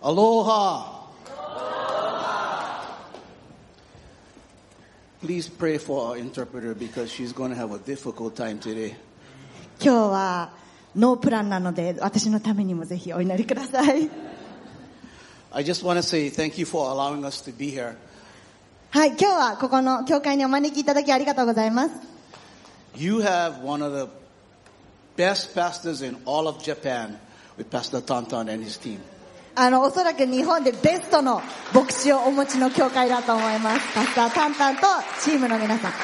Aloha. Please pray for our interpreter because she's going to have a difficult time today. 今日はノープランなので私のためにもぜひお祈りください。 I just want to say thank you for allowing us to be here. はい、今日はここの教会にお招きいただきありがとうございます。 You have one of the best pastors in all of Japan with Pastor Tantan and his team. おそらく日本でベストの牧師をお持ちの教会だと思います。パスタータンタンとチームの皆さん。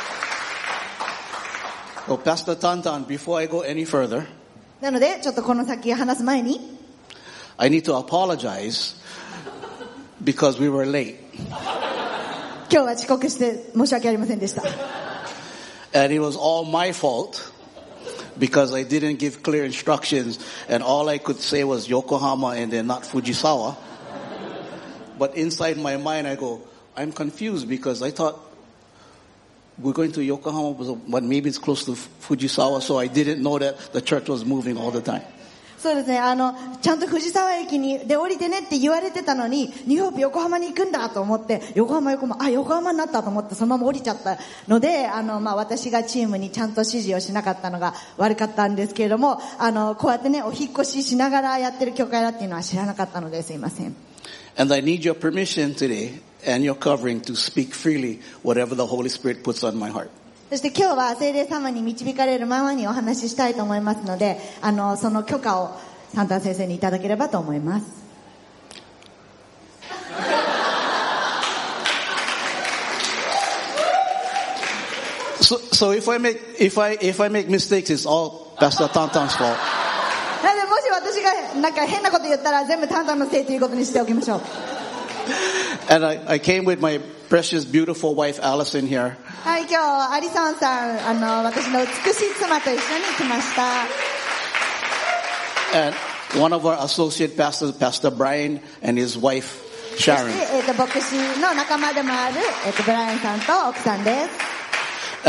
So Pastor Tantan, before I go any further, なのでちょっとこの先話す前に I need to apologize because we were late. 今日は遅刻して申し訳ありませんでした。 And it was all my fault because I didn't give clear instructions and all I could say was Yokohama and then not Fujisawa. But inside my mind I go, I'm confused because I thought we're going to Yokohama, but maybe it's close to Fujisawa, so I didn't know that the church was moving all the time. そうですね、ちゃんと藤沢駅で降りてねって言われてたのに、ニューホープ横浜に行くんだと思って、横浜になったと思ってそのまま降りちゃったので、私がチームにちゃんと指示をしなかったのが悪かったんですけれども、こうやってね、お引っ越ししながらやってる教会だっていうのは知らなかったのですいません。 And I need your permission today and your covering to speak freely whatever the Holy Spirit puts on my heart. そして今日は聖霊様に導かれるままにお話ししたいと思いますので、その許可をサンタン先生にいただければと思います。 So if I make mistakes, it's all Pastor Tantan's fault. なのでもし私がなんか変なこと言ったら全部タンタンのせいということにしておきましょう。 And I came with my precious, beautiful wife, Allison, here. はい、今日、アリソンさん、私の美しい妻と一緒に来ました。 And one of our associate pastors, Pastor Brian, and his wife, Sharon. そして、牧師の仲間でもある、ブライアンさんと奥さんです。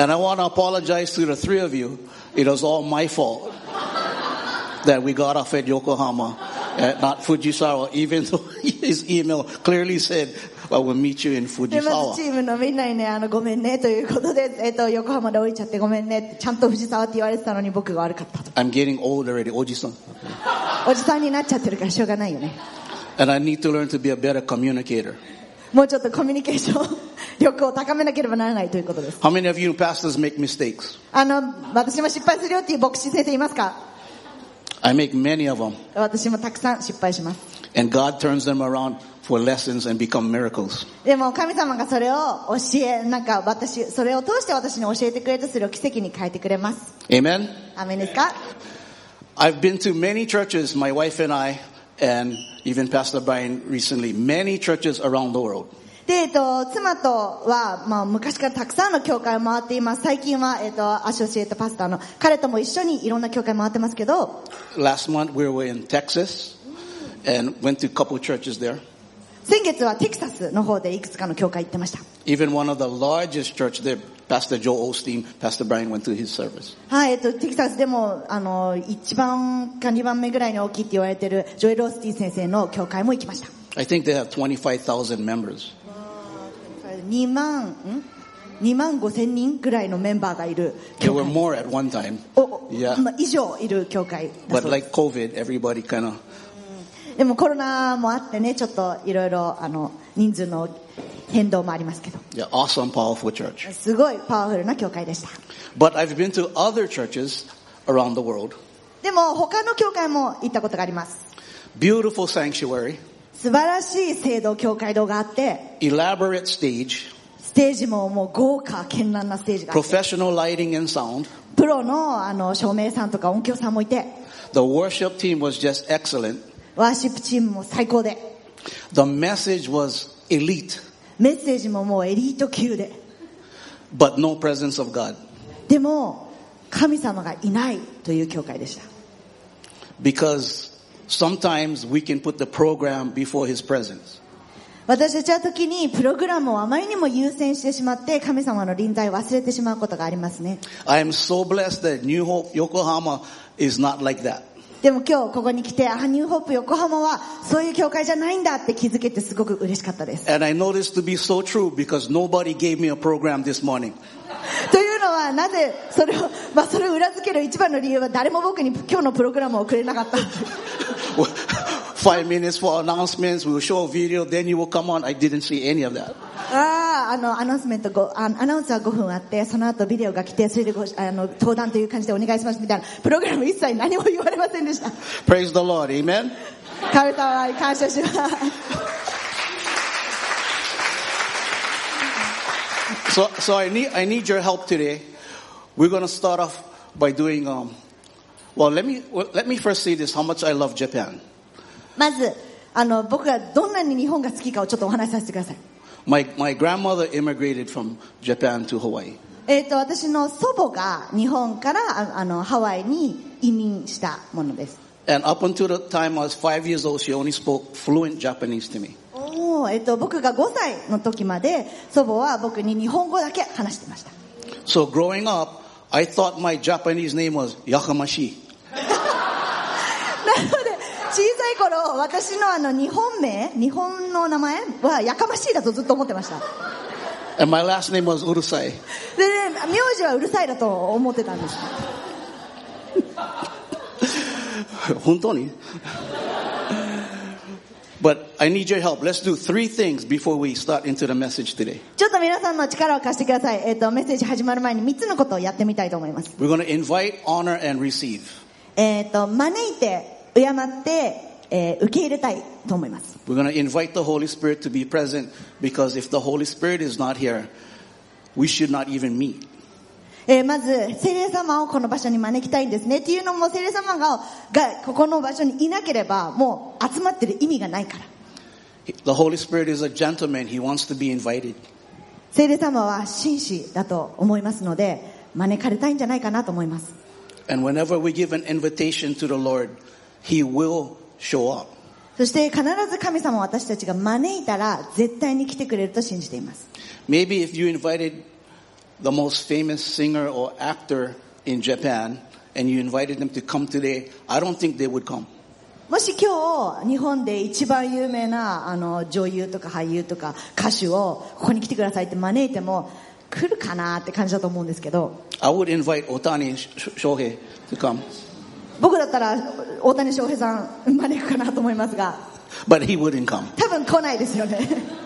And I want to apologize to the three of you. It was all my fault that we got off at Yokohama, not Fujisawa, even though his email clearly said, well, we'll meet you in でま Fujisawa. ずチームのみんなにね、ごめんねということで、横浜で降りちゃってごめんねって、ちゃんと藤沢って言われてたのに僕が悪かったと。 I'm getting old already, Oji-san. おじさんになっちゃってるからしょうがないよね。 And I need to learn to be a better communicator. もうちょっとコミュニケーション力を高めなければならないということです。 How many of you pastors make mistakes? 私も失敗するよっていう牧師先生いますか？ I make many of them. 私もたくさん失敗します。 And God turns them around for lessons and become miracles. でも神様がそれをそれを通して私に教えてくれて、それを奇跡に変えてくれます。 Amen? アーメンですか？ I've been to many churches, my wife and I, and even Pastor Brian recently, many churches around the world. で、妻とは、昔からたくさんの教会を回っています。最近は、アショシエイトパスターの彼とも一緒にいろんな教会回ってますけど、 Last month we were in Texas and went to a couple of churches there. 先月はテキサスの方でいくつかの教会行ってました。 Even one of the largest church there, Pastor Joe Osteen, Pastor Brian went to his service. はい、テキサスでも、1番か2番目ぐらいに大きいって言われているジョエル・オースティン先生の教会も行きました。 I think they have 25,000 members. 2万5千人ぐらいのメンバーがいる There 教 were 会。 more at one time. Yeah. 以上いる教会だ But そうです。 like COVID, everybody kind of... でもコロナもあってね、ちょっといろいろ人数の変動もありますけど、 Yeah, awesome, powerful church. すごいパワフルな教会でした。 But I've been to other churches around the world. でも他の教会も行ったことがあります。 Beautiful sanctuary, 素晴らしい聖堂教会堂があって、 elaborate stage, ステージももう豪華絢爛なステージがあって、 professional lighting and sound. プロの照明さんとか音響さんもいて、 The worship team was just excellent. ワーシップチームも最高で、 The message was elite, メッセージももうエリート級で、 but no presence of God. でも神様がいないという教会でした。 Because sometimes we can put the program before His presence. 私たちは時にプログラムをあまりにも優先してしまって神様の臨在を忘れてしまうことがありますね。 I am so blessed that New Hope Yokohama is not like that. でも今日ここに来て、ニューホープ横浜はそういう教会じゃないんだって気づけてすごく嬉しかったです。 And I know this to be so true because nobody gave me a program this morning. というのはなぜそれを裏付ける一番の理由は誰も僕に今日のプログラムをくれなかった。 5 minutes for announcements, we will show a video, then you will come on. I didn't see any of that. アナウンスメントアナウンスは5分あって、その後ビデオが来て、それで登壇という感じでお願いしますみたいなプログラム一切何も言われませんでした。 Praise the Lord, amen. 神様に感謝します。 So I need your help today. We're going to start off by doing well, let me first say this, how much I love Japan. まず僕がどんなに日本が好きかをちょっとお話しさせてください。 My grandmother immigrated from Japan to Hawaii. 私の祖母が日本からハワイに移民したものです。 And up until the time I was 5 years old, she only spoke fluent Japanese to me. 僕が5歳の時まで祖母は僕に日本語だけ話してました。 So growing up, I thought my Japanese name was Yakamashi. なので小さい頃、私の日本の名前はやかましいだとずっと思ってました。 And my last name was Urusai. で、名字はうるさいだと思ってたんです。 本当にBut I need your help. Let's do 3 things before we start into the message today. ちょっと皆さんの力を貸してください。メッセージ始まる前に3つのことをやってみたいと思います。 We're going to invite, honor, and receive. 招いて、敬って、受け入れたいと思います。 We're going to invite the Holy Spirit to be present because if the Holy Spirit is not here, we should not even meet. まず聖霊様をこの場所に招きたいんですねっていうのも、聖霊様がここの場所にいなければもう集まってる意味がないから。 The Holy Spirit is a gentleman. He wants to be invited. 聖霊様は紳士だと思いますので、招かれたいんじゃないかなと思います。 And whenever we give an invitation to the Lord, He will show up. そして必ず神様を私たちが招いたら絶対に来てくれると信じています。 Maybe if you invited the most famous singer or actor in Japan and you invited them to come today, I don't think they would come. もし今日日本で一番有名な女優とか俳優とか歌手をここに来てくださいって招いても来るかなって感じだと思うんですけど、 I would invite Otani Shohei to come. 僕だったら大谷翔平さん招くかなと思いますが、 But he wouldn't come. 多分来ないですよね。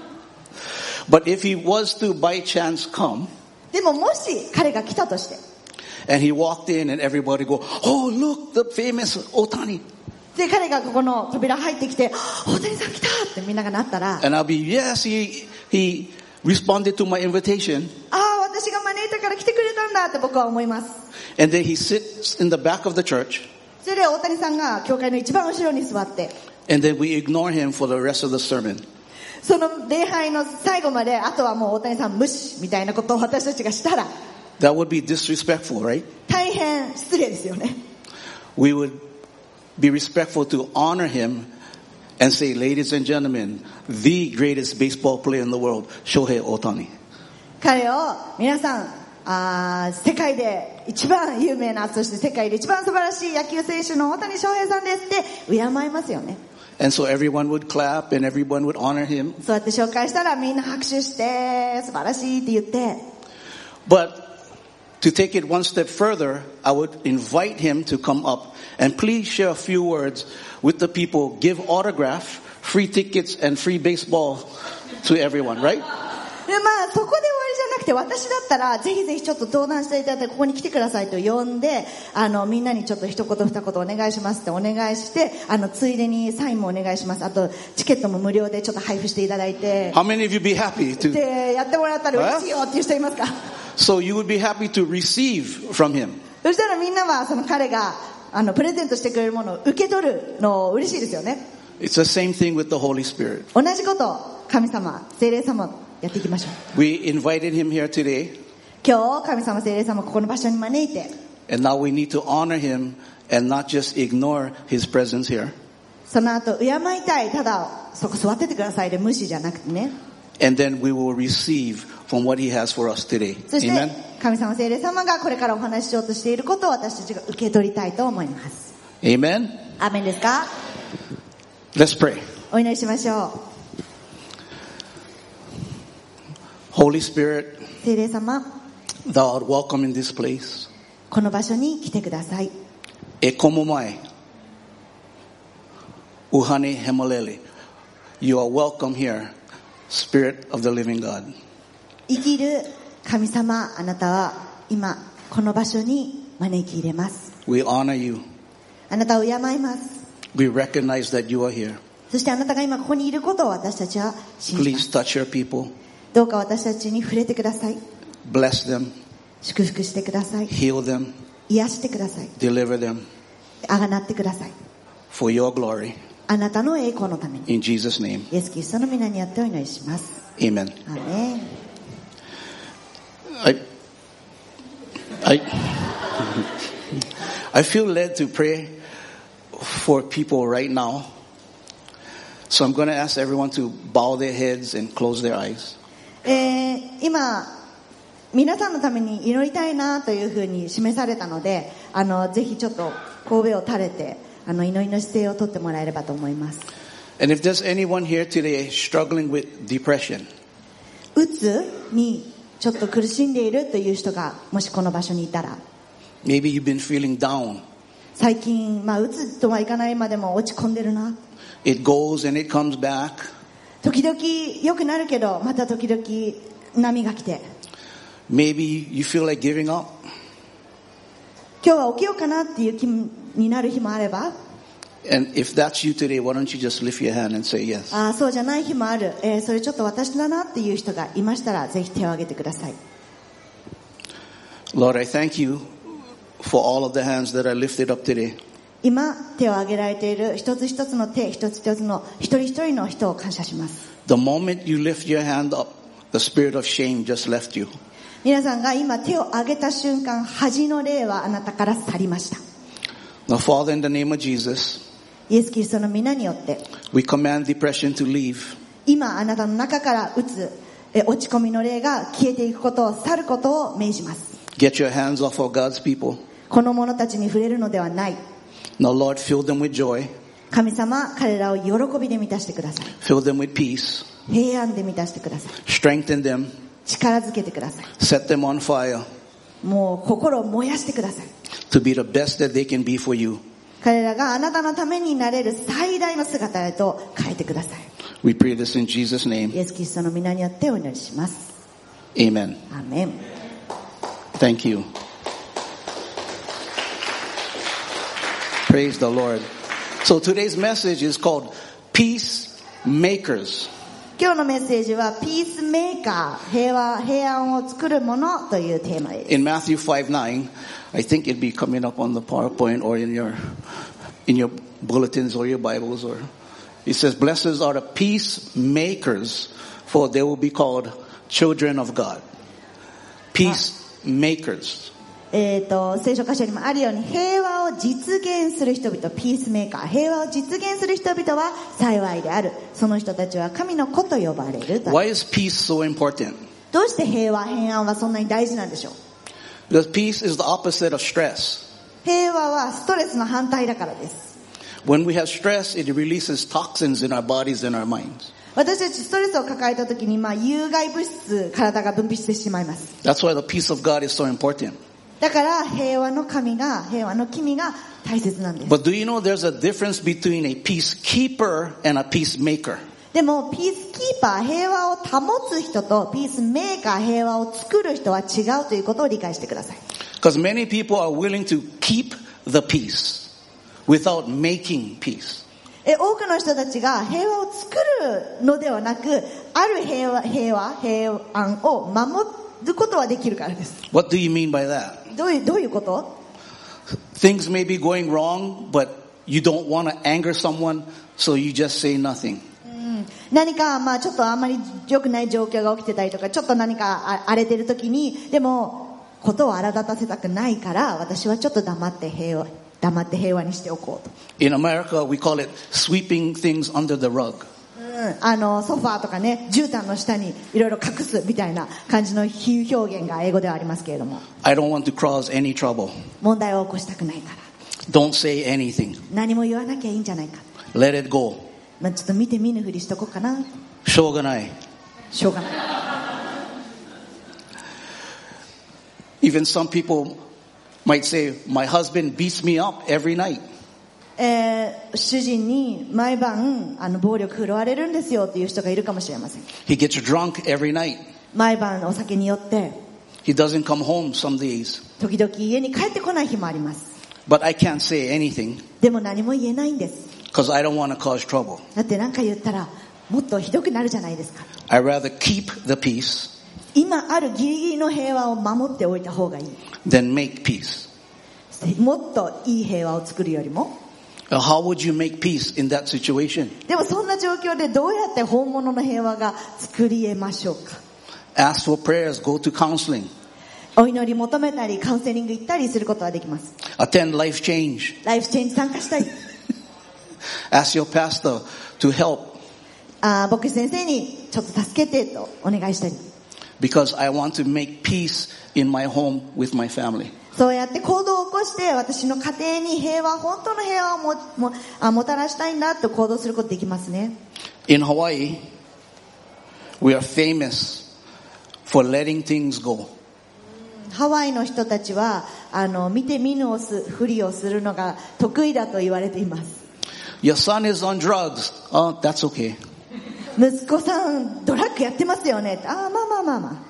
But if he was to by chance come, でももし彼が来たとして、 and he walked in and everybody go, oh look, the famous Otani. で彼がここの扉入ってきて、大谷さん来たってみんながなったら、 And I'll be, yes, he responded to my invitation. 私が招いたから来てくれたんだって僕は思います。 And then he sits in the back of the church. それで大谷さんが教会の一番後ろに座って、 And then we ignore him for the rest of the sermon. その礼拝の最後まであとはもう大谷さん無視みたいなことを私たちがしたら、 That would be disrespectful, right? 大変失礼ですよね。 We would be respectful to honor him and say, ladies and gentlemen, the greatest baseball player in the world, Shohei Ohtani. 彼を皆さん、世界で一番有名な、そして世界で一番素晴らしい野球選手の大谷翔平さんですって敬いますよね。 And so everyone would clap and everyone would honor him. そうやって紹介したらみんな拍手して素晴らしいって言って。 But to take it one step further, I would invite him to come up and please share a few words with the people, give autograph, free tickets and free baseball to everyone, right? でそこで終わりじゃなくて、私だったらぜひぜひちょっと登壇していただいてここに来てくださいと呼んで、みんなにちょっと一言二言お願いしますってお願いして、ついでにサインもお願いします、あとチケットも無料でちょっと配布していただいて、 How many of you be happy to? でやってもらったら嬉しいよっていう人いますか？ So you would be happy to receive from him. そしたらみんなはその彼がプレゼントしてくれるものを受け取るの嬉しいですよね。 It's the same thing with the Holy Spirit. 同じことを神様、聖霊様やっていきましょう。 We invited him here today. 今日神様、聖霊様ここの場所に招いて、 And now we need to honor him and not just ignore his presence here. その後敬いたい、ただそこ座っててくださいで無視じゃなくてね。 And then we will receive from what he has for us today. そして Amen. 神様、聖霊様がこれからお話ししようとしていることを私たちが受け取りたいと思います。 Amen. アーメンですか？ Let's pray. お祈りしましょ Holy Spirit, う。聖霊様、 thou art welcome in this place. この場所に来てください。 Ekomomai, Uhane Hemalele. You are welcome here, Spirit of the living God. 生きる神様、あなたは今この場所に招き入れます。 We honor you. あなたを敬います。 We recognize that you are here. そしてあなたが今ここにいることを私たちは信じま Please す。 touch your people. どうか私たちに触れてください。 Bless them. 祝福してください。 Heal them. 癒してください。 Deliver them あがなってください。 for your glory. あなたの栄光のために In Jesus' name. イエス・キリストの皆によってお祈りします。 Amen. アーメン。 I feel led to pray for people right now. So I'm going to ask everyone to bow their heads and close their eyes. 今皆さんのために祈りたいなというふうに示されたので、ぜひちょっと神戸を垂れて祈りの姿勢をとってもらえればと思います。 And if there's anyone here today struggling with depression, うつにちょっと苦しんでいるという人がもしこの場所にいたら、 maybe you've been feeling down. 最近うつとはいかないまでも落ち込んでるな、 It goes and it comes back. 時々良くなるけどまた時々波が来て、 Maybe you feel like giving up. 今日は起きようかなっていう気になる日もあれば、 And if that's you today, why don't you just lift your hand and say yes? そうじゃない日もある、それちょっと私だなっていう人がいましたら、ぜひ手を挙げてください。 Lord, I thank you for all of the hands that are lifted up today. 今手を挙げられている一つ一つの手、一つ一つの一人一人の人を感謝します。 The moment you lift your hand up, the spirit of shame just left you. 皆さんが今手を挙げた瞬間、恥の霊はあなたから去りました。 Now, Father, in the name of Jesus, イエス・キリストの皆によって、 we command depression to leave. 今あなたの中からうつ、落ち込みの霊が消えていくことを、去ることを命じます。 Get your hands off of God's people. この者たちに触れるのではない。 Now, Lord, fill them with joy. 神様、彼らを喜びで満たしてください。 Fill them with peace. 平安で満たしてください。 Strengthen them. 力づけてください。 Set them on fire もう心を燃やしてください。 to be the best that they can be for you. 彼らがあなたのためになれる最大の姿へと変えてください。 We pray this in Jesus' イ name. エス・キリストの皆によってお祈りします。 Amen. アーメン。 Thank you. Praise the Lord. So today's message is called Peacemakers. 今日のメッセージはピースメーカー、平安を作るものというテーマです。 In Matthew 5:9, I think it'd be coming up on the PowerPoint or in your bulletins or your Bibles, or it says, "Blessed are the peacemakers, for they will be called children of God." Peacemakers. 聖書箇所にもあるように、平和を実現する人々、ピースメーカー、平和を実現する人々は幸いである。その人たちは神の子と呼ばれる。 Why is peace so important? どうして平安はそんなに大事なんでしょう？ Because peace is the opposite of stress. 平和はストレスの反対だからです。 When we have stress, it releases toxins in our bodies and our minds. 私たちストレスを抱えた時に、有害物質、体が分泌してしまいます。 That's why the peace of God is so important. だから平和の君が大切なんです。 But do you know there's a difference between a peacekeeper and a peacemaker? でもピースキーパー、平和を保つ人とピースメーカー、平和を作る人は違うということを理解してください。 Because many people are willing to keep the peace without making peace. 多くの人たちが平和を作るのではなく、ある平安を守ることはできるからです。 What do you mean by that? どういうこと？ Things may be going wrong, but you don't want to anger someone, so you just say nothing. 何かちょっとあんまり良くない状況が起きてたりとか、ちょっと何か荒れてる時に、でもことを荒立たせたくないから、私はちょっと黙って平和にしておこうと。 In America, we call it sweeping things under the rug. ソファーとかね、絨毯の下にいろいろ隠すみたいな感じの比喩表現が英語ではありますけれども、 I don't want to cause any trouble. 問題を起こしたくないから。 Don't say anything. 何も言わなきゃいいんじゃないか。 Let it go. ちょっと見て見ぬふりしとこうかな。 しょうがない。 しょうがない。 Even some people might say, my husband beats me up every night. 主人に毎晩暴力振るわれるんですよっていう人がいるかもしれません。 He gets drunk every night. 毎晩お酒に酔って、 He doesn't come home some days. 時々家に帰ってこない日もあります。 But I can't say anything でも何も言えないんです。 because I don't want to cause trouble. だって何か言ったらもっとひどくなるじゃないですか。 I rather keep the peace 今あるギリギリの平和を守っておいた方がいい。 than make peace. もっといい平和を作るよりも。 How would you make peace in that situation? でもそんな状況でどうやって本物の平和が作り得ましょうか。 Ask for prayers, go to counseling. お祈り求めたりカウンセリング行ったりすることはできます。 Attend life change. ライフチェンジ参加したい。 Ask your pastor to help. 牧師先生にちょっと助けてとお願いしたり。 Because I want to make peace in my home with my family. そうやって行動を起こして私の家庭に平和、本当の平和をもたらしたいんだと行動することできますね。 In Hawaii, we are famous for letting things go. ハワイの人たちは見て見ぬふりをするのが得意だと言われています。 Your son is on drugs. Oh, that's okay. 息子さんドラッグやってますよね。まあ。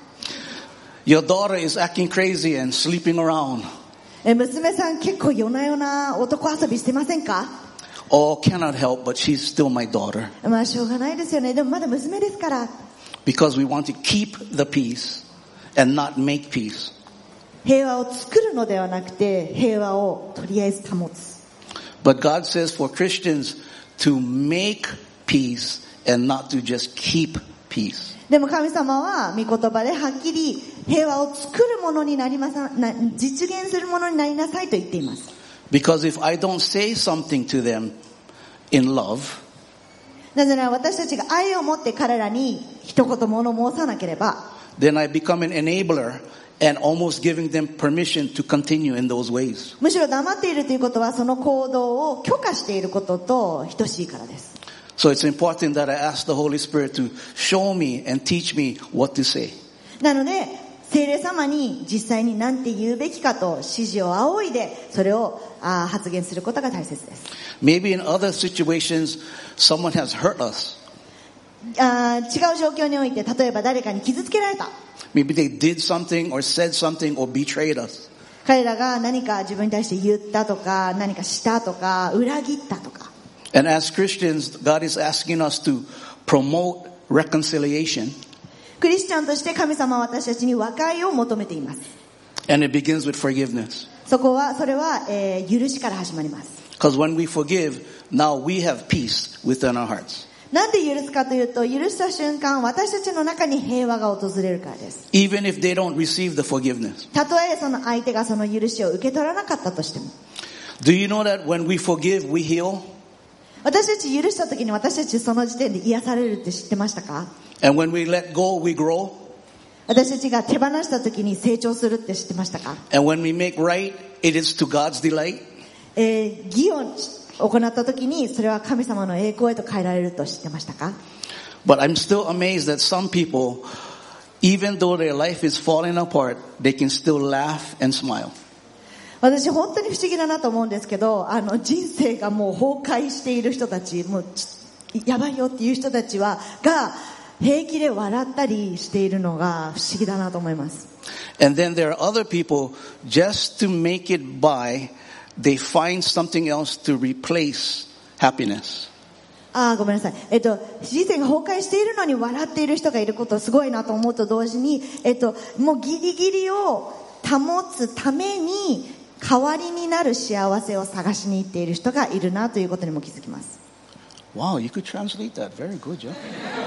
Your daughter is acting crazy and sleeping around. 娘さん結構夜な夜な男遊びしてませんか？ Oh, cannot help, but she's still my daughter. まあしょうがないですよね。でもまだ娘ですから。 Because we want to keep the peace and not make peace. 平和を作るのではなくて平和をとりあえず保つ。 But God says for Christians to make peace and not to just keep peace. でも神様は御言葉ではっきり平和を作るものになります実現するものになりなさいと言っています。 Because if I don't say something to them in love, なぜなら私たちが愛を持って彼らに一言物申さなければ、 then I become an enabler and almost giving them permission to continue in those ways. むしろ黙っているということはその行動を許可していることと等しいからです。 So it's important that I ask the Holy Spirit to show me and teach me what to say. なので聖霊様に実際に何て言うべきかと指示を仰いでそれを発言することが大切です。 Maybe in other situations someone has hurt us. 違う状況において例えば誰かに傷つけられた。 Maybe they did something or said something or betrayed us. 彼らが何か自分に対して言ったとか何かしたとか裏切ったとか。 And as Christians, God is asking us to promote reconciliation. クリスチャンとして神様は私たちに和解を求めています。 And it begins with forgiveness. それは、許しから始まります。 Because when we forgive, now we have peace within our hearts. なんで許すかというと、許した瞬間、私たちの中に平和が訪れるからです。 Even if they don't receive the forgiveness. たとえその相手がその許しを受け取らなかったとしても。 Do you know that when we forgive, we heal? 私たち許した時に私たちその時点で癒されるって知ってましたか？ And when we let go, we grow. 私たちが手放した時に成長するって知ってましたか？ And when we make right, it is to God's delight. 義を行った時にそれは神様の栄光へと変えられると知ってましたか？ But I'm still amazed that some people, even though their life is falling apart, they can still laugh and smile. 私本当に不思議だなと思うんですけど、人生がもう崩壊している人たち、もうやばいよっていう人たちが平気で笑ったりしているのが不思議だなと思います。 And then there are other people, just to make it by, they find something else to replace happiness. ごめんなさい。人生が崩壊しているのに笑っている人がいることすごいなと思うと同時に、もうギリギリを保つために代わりになる幸せを探しに行っている人がいるなということにも気づきます。 Wow, you could translate that. Very good, Jeff.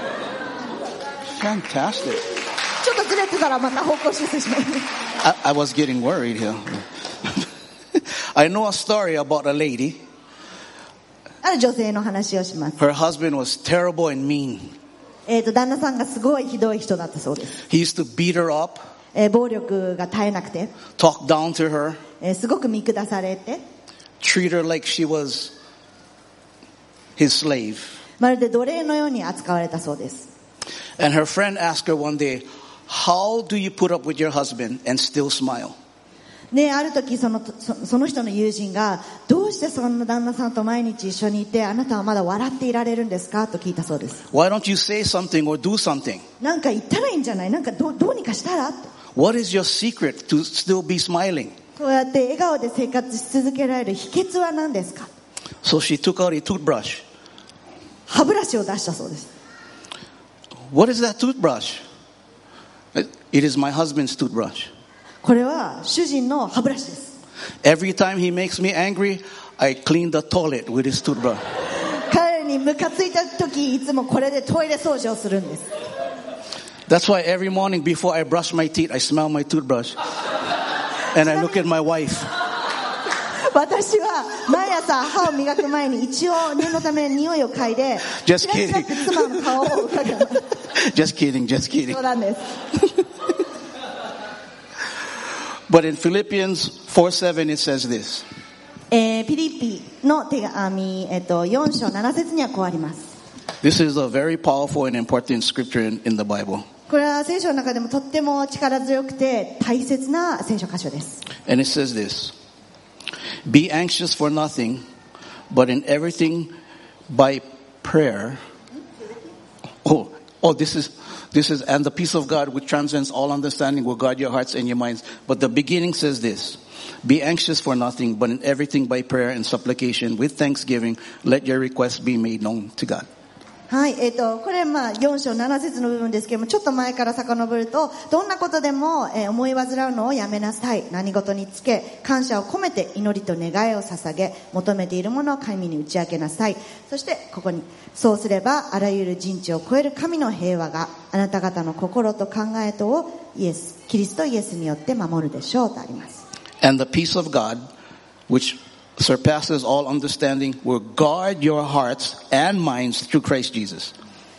Fantastic. ちょっとずれてたらまた方向修正します。 I was getting worried here. I know a story about a lady. ある女性の話をします。 Her husband was terrible and mean. 旦那さんがすごいひどい人だったそうです。 He used to beat her up. 暴力が絶えなくて。 Talk down to her. すごく見下されて。 treat her like she was his slave. まるで奴隷のように扱われたそうです。 And her friend asked her one day, how do you put up with your husband and still smile? で、ある時その人の友人が、どうしてそんな旦那さんと毎日一緒にいて、あなたはまだ笑っていられるんですかと聞いたそうです。 Why don't you say something or do something? なんか言ったらいいんじゃない？なんかどうにかしたら？ What is your secret to still be smiling? そうやって笑顔で生活し続けられる秘訣は何ですか？ So she took out a toothbrush. 歯ブラシを出したそうです。 What is that toothbrush? It is my husband's toothbrush. これは主人の歯ブラシです。 Every time he makes me angry, I clean the toilet with his toothbrush. 彼にムカついた時、いつもこれでトイレ掃除をするんです。 That's why every morning before I brush my teeth, I smell my toothbrush. And I look at my wife. 私は毎朝歯を磨く前に一応念のため匂いを嗅いで、 Just kidding. チラチラって妻の顔を伺います。 Just kidding, just kidding. そうなんです。 But in Philippians 4:7 it says this. ピリピの手紙、4章7節にはこうあります。 This is a very powerful and important scripture in the Bible. これは聖書の中でもとっても力強くて大切な聖書箇所です。 And it says this. Be anxious for nothing, but in everything by prayer. This is, and the peace of God which transcends all understanding will guard your hearts and your minds. But the beginning says this. Be anxious for nothing, but in everything by prayer and supplication with thanksgiving, let your requests be made known to God. はい、これ4章7節の部分ですけども、ちょっと前から遡ると、どんなことでも、思い煩うのをやめなさい。何事につけ、感謝を込めて祈りと願いを捧げ、求めているものを神に打ち明けなさい。そしてここに、そうすればあらゆる人知を超える神の平和があなた方の心と考えとをキリストイエスによって守るでしょうとあります。 And the peace of God, which surpasses all understanding, will guard your hearts and minds through Christ Jesus.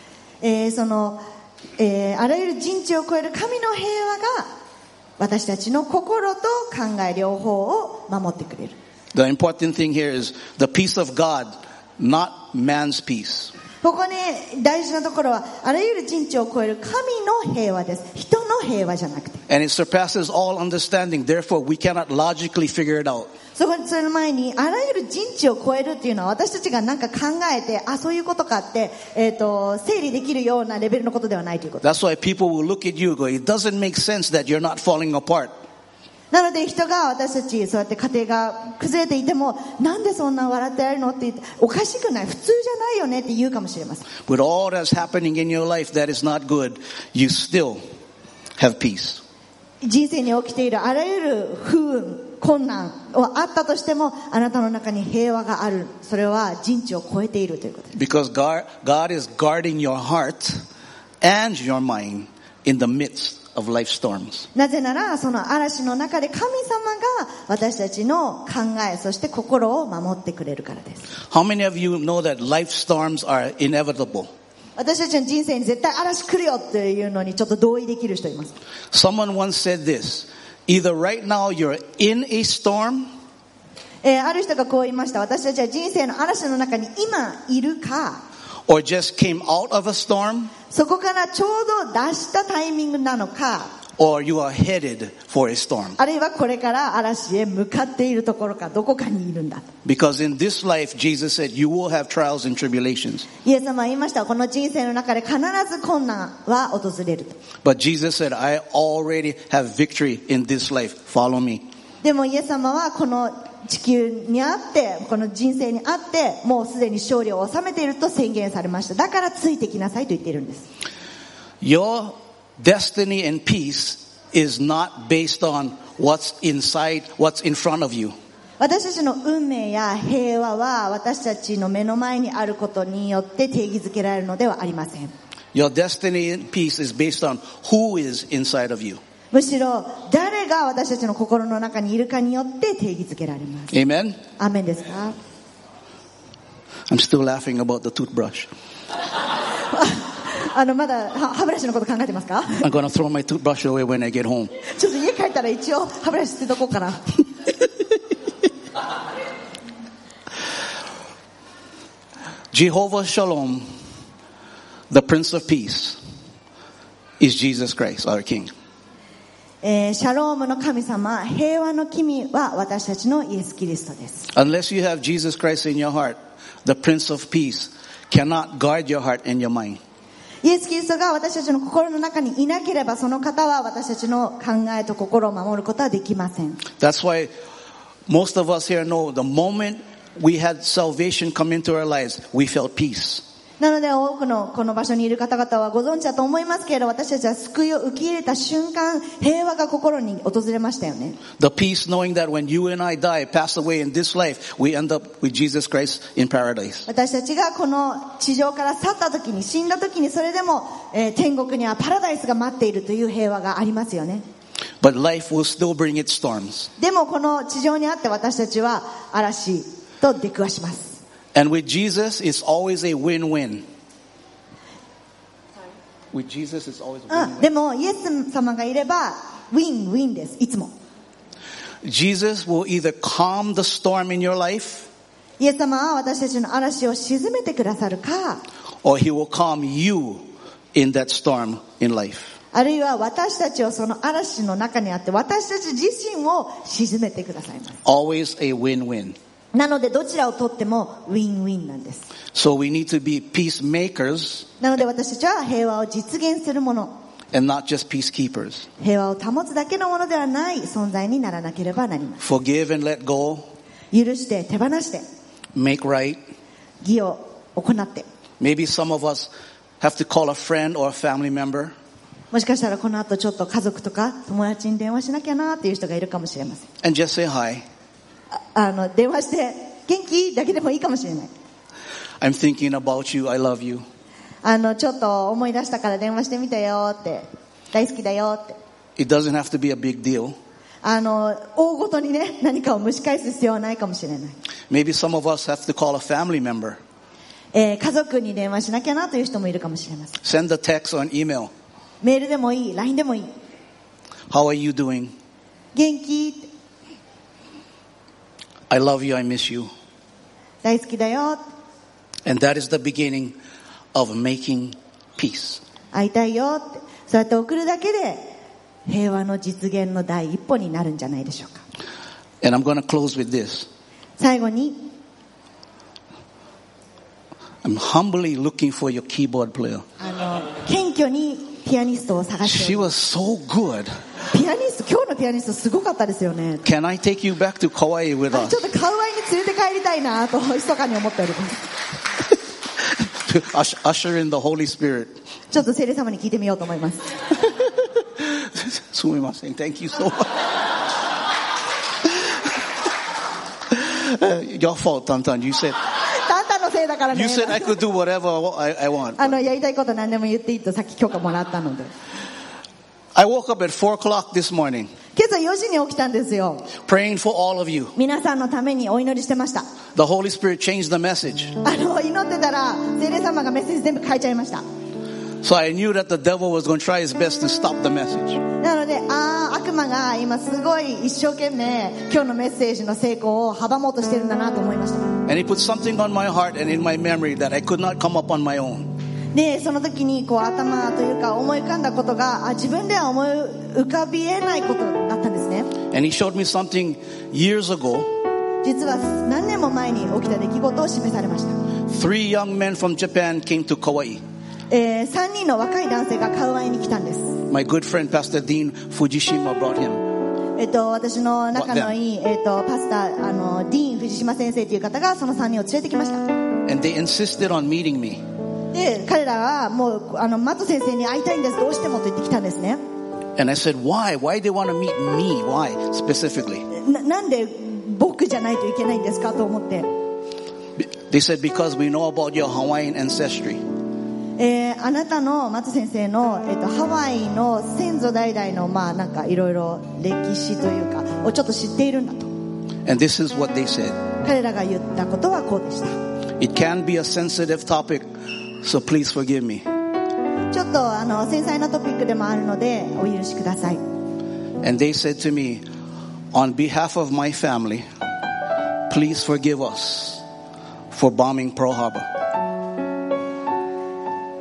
あらゆる人知を超える神の平和が私たちの心と考え両方を守ってくれる。 The important thing here is the peace of God, not man's peace. ここね、大事なところはあらゆる人知を超える神の平和です。人の平和じゃなくて。 And it surpasses all understanding. Therefore, we cannot logically figure it out. その前にあらゆる人知を超えるっていうのは私たちがなんか考えて、そういうことかって、整理できるようなレベルのことではないということ。 That's why people will look at you and go, it doesn't make sense that you're not falling apart. なので人が私たちそうやって家庭が崩れていても、なんでそんな笑ってられるのって言って、おかしくない、普通じゃないよねって言うかもしれません。 With all that's happening in your life that is not good, you still have peace. 人生に起きているあらゆる不運、困難はあったとしても、あなたの中に平和がある。それは人知を超えているということです。 Because God is guarding your heart and your mind in the midst of life storms. なぜならその嵐の中で神様が私たちの考え、そして心を守ってくれるからです。 How many of you know that life storms are inevitable? 私たちの人生に絶対嵐来るよっていうのにちょっと同意できる人います。 Someone once said this. Either right now you're in a storm, ある人がこう言いました。私たちは人生の嵐の中に今いるか、 or just came out of a storm, そこからちょうど脱したタイミングなのか、 or you are headed for a storm. あるいはこれから嵐へ向かっているところか、どこかにいるんだ。 Because in this life, Jesus said, you will have trials and tribulations. イエス様は言いました。この人生の中で必ず困難は訪れると。 But Jesus said, I already have victory in this life. Follow me. でもイエス様はこの地球にあって、この人生にあって、もうすでに勝利を収めていると宣言されました。だからついてきなさいと言っているんです。 Your destiny and peace is not based on what's inside, what's in front of you. 私たちの運命や平和は私たちの目の前にあることによって定義づけられるのではありません。 Your destiny and peace is based on who is inside of you. むしろ誰が私たちの心の中にいるかによって定義づけられます。 Amen? アーメンですか？ I'm still laughing about the toothbrush. まだ歯ブラシのこと考えてますか？ I'm going to throw my toothbrush away when I get home. ちょっと家帰ったら一応歯ブラシ捨てとこうかな。 Jehovah Shalom, the Prince of Peace, is Jesus Christ, our King. シャロームの神様、平和の君は私たちのイエス・キリストです。 Unless you have Jesus Christ in your heart, the Prince of Peace cannot guard your heart and your mind. イエス・キリストが私たちの心の中にいなければ、その方は私たちの考えと心を守ることはできません。 That's why most of us here know the moment we had salvation come into our lives, we felt peace. なので多くのこの場所にいる方々はご存知だと思いますけれど、私たちは救いを受け入れた瞬間、平和が心に訪れましたよね。 The peace knowing that when you and I die, pass away in this life, we end up with Jesus Christ in paradise. 私たちがこの地上から去った時に、死んだ時に、それでも、天国にはパラダイスが待っているという平和がありますよね。 But life will still bring its storms. でもこの地上にあって私たちは嵐と出くわします。 And with Jesus, it's always a win-win. With Jesus, it's always a win-win. でもイエス様がいればウィンウィンです。いつも。 Jesus will either calm the storm in your life, イエス様は私たちの嵐を鎮めてくださるか、 or he will calm you in that storm in life. あるいは私たちをその嵐の中にあって私たち自身を鎮めてくださいます。 Always a win-win. なのでどちらをとってもウィンウィンなんです。 So we need to be peacemakers なので私たちは平和を実現するもの、 and not just peacekeepers. 平和を保つだけのものではない存在にならなければなりません。 Forgive and let go, 許して手放して make right. 義を行って、 Maybe some of us have to call a friend or a family member もしかしたらこの後ちょっと家族とか友達に電話しなきゃなっていう人がいるかもしれません。 and just say hi. 電話して元気だけでもいいかもしれない。 I'm thinking about you. I love you. ちょっと思い出したから電話してみたよって、大好きだよって。 It doesn't have to be a big deal. 大ごとにね、何かを蒸し返す必要はないかもしれない。 Maybe some of us have to call a family member. 家族に電話しなきゃなという人もいるかもしれません。 Send a text or an email. メールでもいい、LINE でもいい。 How are you doing? 元気って、 I love you. I miss you. 大好きだよ、 And that is the beginning of making peace. 会いたいよって、そうやって送るだけで平和の実現の第一歩になるんじゃないでしょうか。 And I'm going to close with this. 最後に、 I'm humbly looking for your keyboard player. 謙虚にピアニストを探して She おりま was す。 so good. ピアニスト、今日のピアニストすごかったですよね。 Can I take you back to Kauai with ちょ us? っとカウアイに連れて帰りたいなと密かに思っております。 To usher in the Holy Spirit. ちょっと聖霊様に聞いてみようと思います。 Sumimasen. Thank you so much. Your fault, Tantan. You said タンタンのせいだからね。 you said I could do whatever I want. やりたいこと何でも言っていいとさっき許可もらったので。 I woke up at 4 o'clock this morning 今朝4時に起きたんですよ。 praying for all of you. 皆さんのためにお祈りしてました。 The Holy Spirit changed the message. 祈ってたら聖霊様がメッセージ全部変えちゃいました。 So I knew that the devil was going to try his best to stop the message. なので悪魔が今すごい一生懸命今日のメッセージの成功を阻もうとしてるんだなと思いました。 And he put something on my heart and in my memory that I could not come up on my own. でその時に頭というか思い浮かんだことが自分では思い浮かびえないことだったんですね。 And he showed me something years ago. 実は何年も前に起きた出来事を示されました。 3 young men from Japan came to Kauai. 3人の若い男性がカウアイに来たんです。 My good friend Pastor Dean Fujishima brought him. 私の仲のいい、パスタディーン藤島先生という方がその3人を連れてきました。 And they insisted on meeting me. で彼らはもうマット先生に会いたいんです、どうしてもと言ってきたんですね。 And I said, why? Why they want to meet me? Why specifically? なんで僕じゃないといけないんですかと思って。 They said, because we know about your Hawaiian ancestry. あなたのマット先生の、ハワイの先祖代々のなんかいろいろ歴史というかをちょっと知っているんだと。 And this is what they said. 彼らが言ったことはこうでした。 It can be a sensitive topic, so please forgive me. ちょっと繊細なトピックでもあるのでお許しください。 And they said to me, on behalf of my family, please forgive us for bombing Pearl Harbor.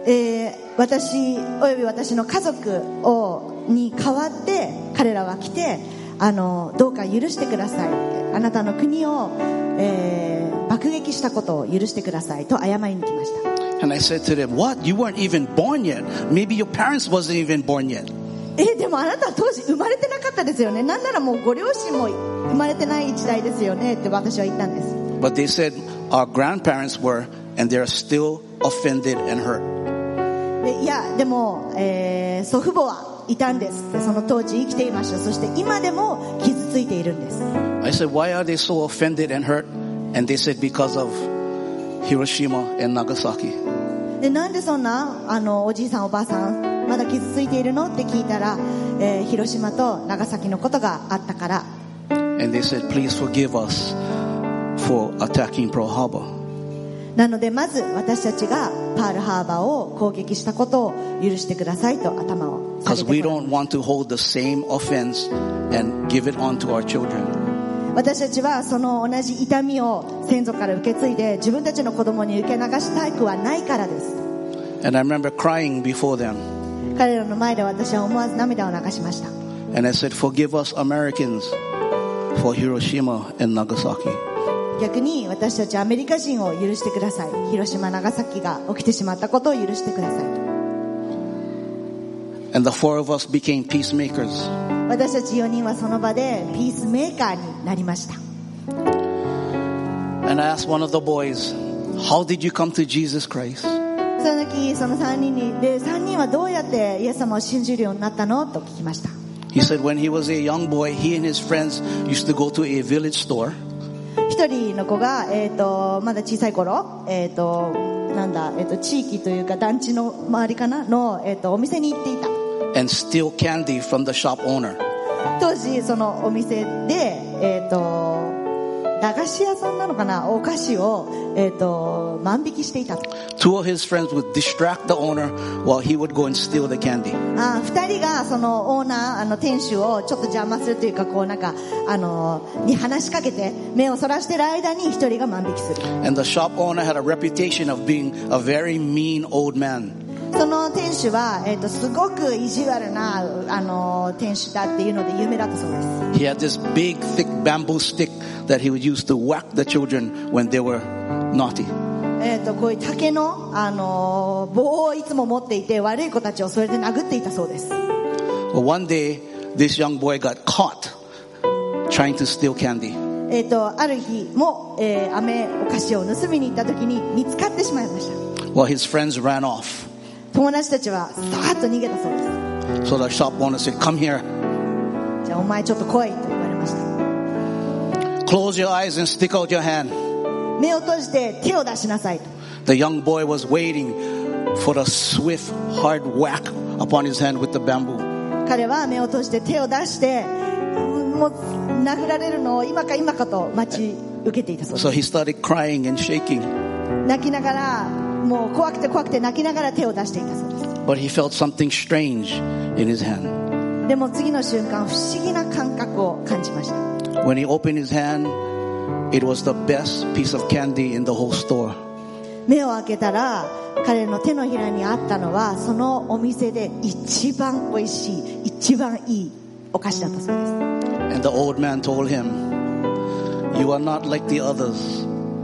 私および私の家族に代わって彼らは来て、どうか許してください、あなたの国を、爆撃したことを許してくださいと謝りに来ました。 And I said to them, what? You weren't even born yet. Maybe your parents wasn't even born yet. でもあなたは当時生まれてなかったですよね。なんならもうご両親も生まれてない時代ですよねって私は言ったんです。 But they said our grandparents were, and they are still offended and hurt. いやでも、祖父母はいたんですって。その当時生きていました。そして今でも傷ついているんです。 I said, why are they so offended and hurt? And they said, because of Hiroshima and Nagasaki. でなんでそんなおじいさんおばあさんまだ傷ついているのって聞いたら、広島と長崎のことがあったから。 And they said, please forgive us for attacking Pearl Harbor. なのでまず私たちがパールハーバーを攻撃したことを許してくださいと頭を下げ Because て we こられ don't want to hold the same offense and give it on to our children. 私たちはその同じ痛みを先祖から受け継いで自分たちの子供に受け流したくはないからです。 And I remember crying before them. 彼らの前で私は思わず涙を流しました。 And I said, forgive us Americans for Hiroshima and Nagasaki. 逆に私たちアメリカ人を許してください。広島長崎が起きてしまったことを許してください。 And the four of us became peacemakers. 私たち4人はその場でピースメーカーになりました。 And I asked one of the boys, how did you come to Jesus Christ? その時その3人にで3人はどうやってイエス様を信じるようになったのと聞きました。 He said when he was a young boy, he and his friends used to go to a village store. 一人の子が、まだ小さい頃、地域というか団地の周りかなの、お店に行っていた。 And steal candy from the shop owner. 当時そのお店で、駄菓子屋さんなのかな、お菓子を、万引きしていた。 Two of his friends would distract the owner while he would go and steal the candy. 二人がそのオーナー店主をちょっと邪魔するというかこうなんかに話しかけて目をそらしている間に一人が万引きする。 And the shop owner had a reputation of being a very mean old man. その店主は、すごく意地悪な店主だっていうので有名だったそうです。 He had this big thick bamboo stick that he would use to whack the children when they were naughty. こういう竹の、棒をいつも持っていて悪い子たちをそれで殴っていたそうです。 Well, one day, this young boy got caught trying to steal candy. ある日も、飴お菓子を盗みに行った時に見つかってしまいました。 Well, his friends ran off. 友達たちはさーっと逃げたそうです。 So the shop owner said, come here. じゃあお前ちょっと来いと言われました。 Close your eyes and stick out your hand. 目を閉じて手を出しなさいと。 The young boy was waiting for the swift, hard whack upon his hand with the bamboo. 彼は目を閉じて手を出してもう殴られるのを今か今かと待ち受けていたそうです。 So he started crying and shaking. 泣きながらもう怖くて怖くて泣きながら手を出していたそうです。 But he felt something strange in his hand. でも次の瞬間不思議な感覚を感じました。 When he opened his hand, it was the best piece of candy in the whole store. 目を開けたら彼の手のひらにあったのはそのお店で一番美味しい一番いいお菓子だったそうです。 And the old man told him, you are not like the others.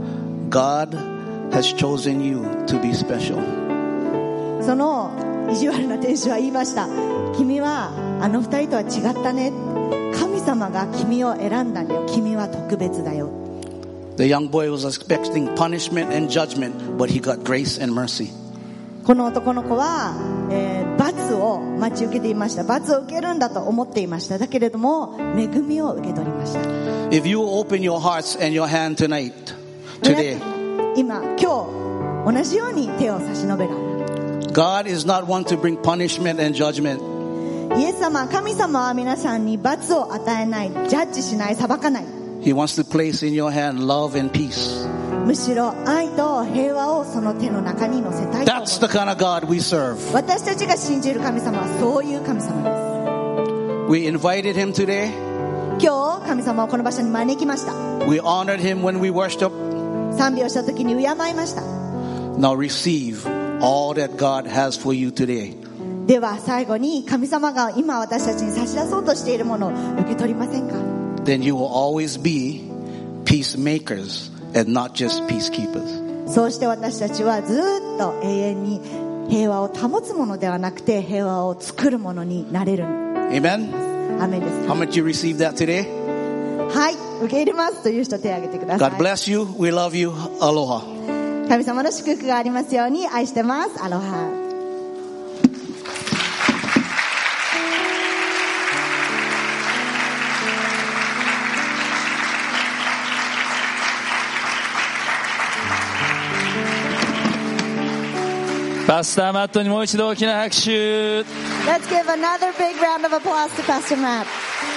God has chosen you to be special. その意地悪な店主は言いました。君はあの二人とは違ったね。神様が君を選んだんだよ。君は特別だよ。 The young boy was expecting punishment and judgment, but he got grace and mercy. この男の子は、罰を待ち受けていました。罰を受けるんだと思っていました。だけれども恵みを受け取りました。 If you open your hearts and your hand tonight, today, 今日同じように手を差し伸べられる。 God is not one to bring punishment and judgment. イエス様、神様は皆さんに罰を与えない、ジャッジしない、裁かない。 He wants to place in your hand love and peace. むしろ愛と平和をその手の中に乗せたいと思い That's ます。 the kind of God we serve. 私たちが信じる神様はそういう神様で We invited him today. す。今日神様をこの場所に招きました。 We honored him when we worship. 賛美をした時に敬いました。 Now receive all that God has for you today. では最後に神様が今私たちに差し出そうとしているものを受け取りませんか？ Then you will always be peacemakers and not just peacekeepers. そうして私たちはずっと永遠に平和を保つものではなくて平和を作るものになれる。 Amen? アメンです。 How much you receive that today? はい、受け入れますという人手を挙げてください。 God bless you. We love you. Aloha. 神様の祝福がありますように。愛してます。アロハ。 パスター・マットにもう一度大きな拍手。 Let's give another big round of applause to Pastor Matt.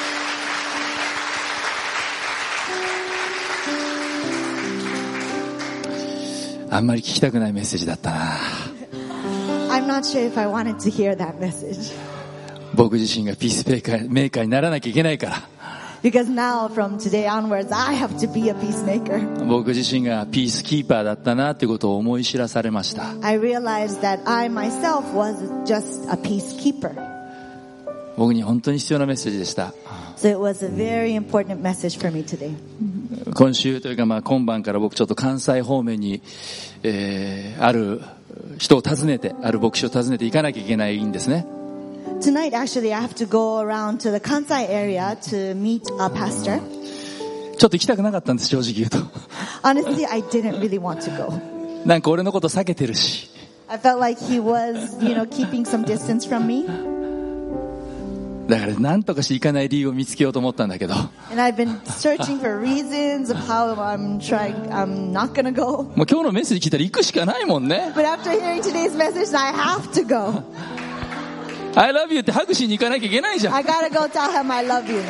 あんまり聞きたくないメッセージだったな。 I'm not sure if I wanted to hear that message. 僕自身がピースメーカーにならなきゃいけないから。 Because now from today onwards I have to be a peacemaker. 僕自身がピースキーパーだったなってことを思い知らされました。 I realized that I myself was just a peacekeeper. 僕に本当に必要なメッセージでした。 So it was a very important message for me today. 今週というか今晩から僕ちょっと関西方面に、ある人を訪ねて、ある牧師を訪ねて行かなきゃいけないんですね。 Tonight actually I have to go around to the Kansai area to meet a pastor. ちょっと行きたくなかったんです、正直言うと。 Honestly, I didn't really want to go. なんか俺のこと避けてるし。 I felt like he was, keeping some distance from me. だから何とかして行かない理由を見つけようと思ったんだけど。 And I've been searching for reasons of how I'm not gonna go. もう今日のメッセージ聞いたら行くしかないもんね。 But after hearing today's message, I have to go. I love you ってハグしに行かなきゃいけないじゃん。 I gotta go tell him I love you now.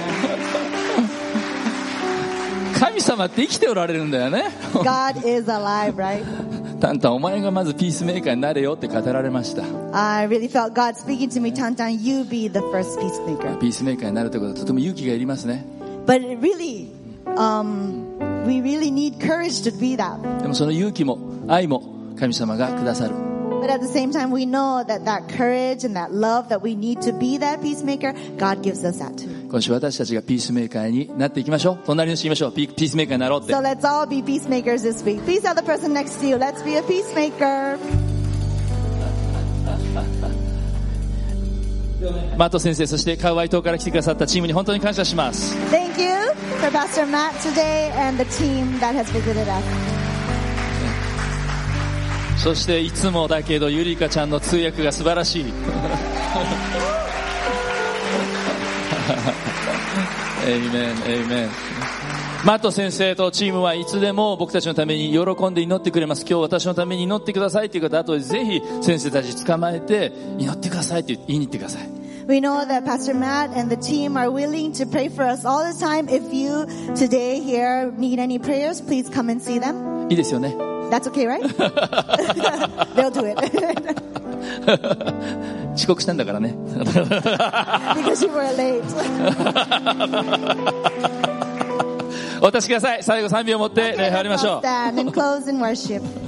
神様って生きておられるんだよね。 God is alive, right? タンタンお前がまずピースメーカーになれよって語られました。 I really felt God speaking to me, Tantan, you be the first peacemaker. ピースメーカーになるということはとても勇気がいりますね。 But it really, we really need courage to be that. でもその勇気も愛も神様がくださる。 But at the same time, we know that courage and that love that we need to be that peacemaker, God gives us that too. 今週私たちがピースメーカーになっていきましょう。隣の人言いましょう。ピースメーカーになろうって。 So let's all be peacemakers this week. Please tell the person next to you, let's be a peacemaker. マット先生、そしてカウアイ島から来てくださったチームに本当に感謝します。 Thank you for Pastor Matt today and the team that has visited us. そしていつもだけどゆりかちゃんの通訳が素晴らしい。エイメンエイメン。マット先生とチームはいつでも僕たちのために喜んで祈ってくれます。今日私のために祈ってくださいという方、後でぜひ先生たち捕まえて祈ってくださいって言いに行ってください。 We know that Pastor Matt and the team are willing to pray for us all the time. If you today here need any prayers, please come and see them. いいですよね。 That's okay, right? They'll do it. 遅刻したんだからね。 Because you were late. お立ちください。最後3秒持って礼拝終わりましょう。 Stand and close in worship.